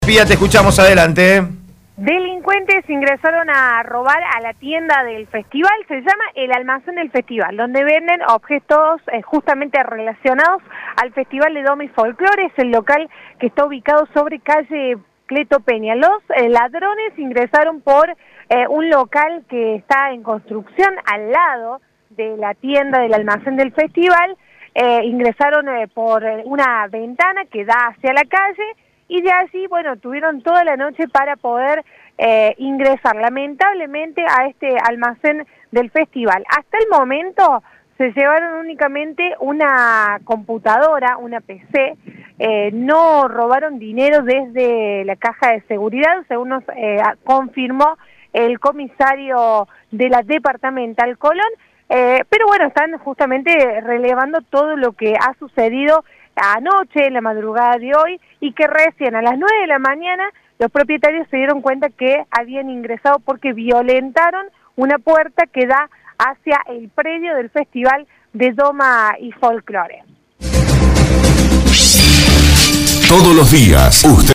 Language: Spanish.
Pía, te escuchamos, adelante. Delincuentes ingresaron a robar a la tienda del festival, se llama el Almacén del Festival, donde venden objetos justamente relacionados al Festival de Doma y Folclore. Es el local que está ubicado sobre calle Cleto Peña. Los ladrones ingresaron por un local que está en construcción al lado de la tienda del Almacén del Festival. Ingresaron por una ventana que da hacia la calle, y de allí, bueno, tuvieron toda la noche para poder ingresar, lamentablemente, a este almacén del festival. Hasta el momento se llevaron únicamente una computadora, una PC, no robaron dinero desde la caja de seguridad, según nos confirmó el comisario de la departamental Colón, pero bueno, están justamente relevando todo lo que ha sucedido anoche, en la madrugada de hoy, y que recién a las 9 de la mañana los propietarios se dieron cuenta que habían ingresado porque violentaron una puerta que da hacia el predio del Festival de Doma y Folclore. Todos los días, usted